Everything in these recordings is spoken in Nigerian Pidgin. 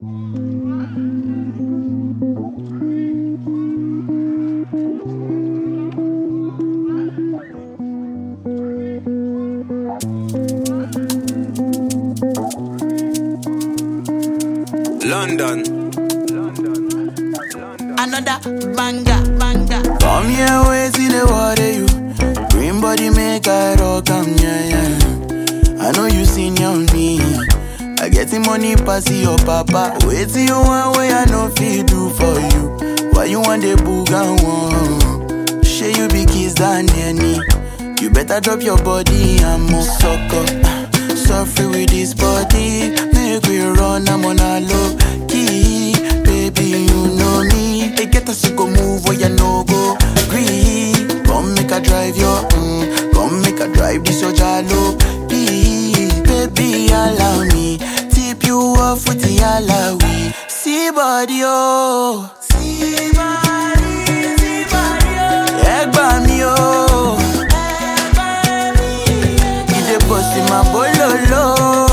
London. Another banger. Come here, wait till the water you. Green body make I rock, yeah. I know you senior me. I get the money pass your papa. Wait till you want way I know feel do for you. Why you want the boogan one? Share you be kiss than any. You better drop your body and move sucker. Suffer with this body. Make we run, I'm on a low key. Baby, you know me. They get us to go move where you no go. Green. Come make a drive your come make a drive this your jalo. Baby, allow me. Tip you off with the alawi. See body, oh. See body, oh. Egg by me, oh. Ide boss in my bololo.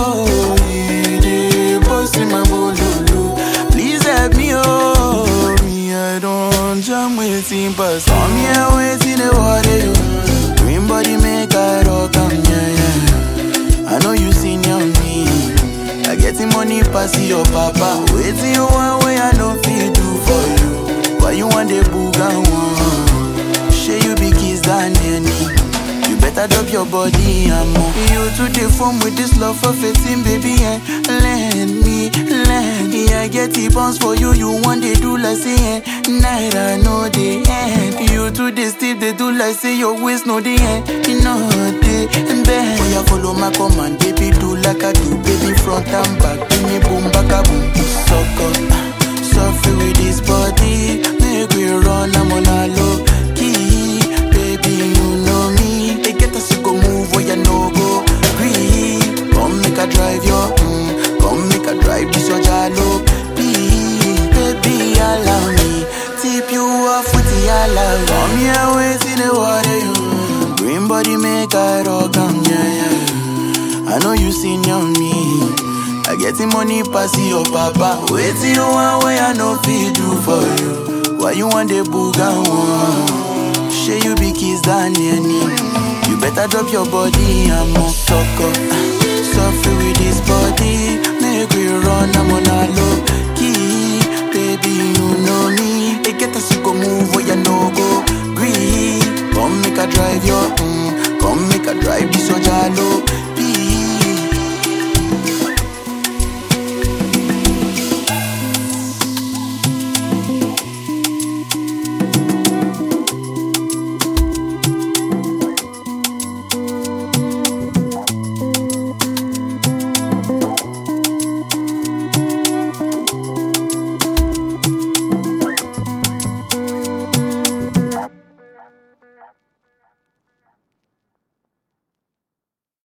Ide boss in my bololo. Please help me, oh. Me, I don't jam waiting, but come here waiting the water, you. Green body make I rock, yeah. I know you senior me. I get the money pass your papa. Wait till you want way I know feel do for you. Why you want the boogan one? Share you be kiss than any. You better drop your body and move. You to the form with this love for 15, baby, and lend me. Yeah, I get the bounce for you. You want they do like say night I know the end. You to the steep they do like say your waist know the end. You know the bend. Oh, yeah, follow my command, baby, do like I do, baby, front and back. Give me boom, back a boom, sucker. Suffer with this body, make we run, I'm on a low key. Baby, you know me. They get us to go move where you no go. Green, come make a drive your come make a drive this your jalo. Baby, allow me. Tip you off with the alawi. Come here, wait in the water, you. Green body make I rock, yeah. I know you senior me. I get the money pass your papa. Wait till you want way I know feel do for you. Why you want the boogan one? Share you be kiss than any. You better drop your body and move sucker. Suffer with this body. Make we run, I'm on a low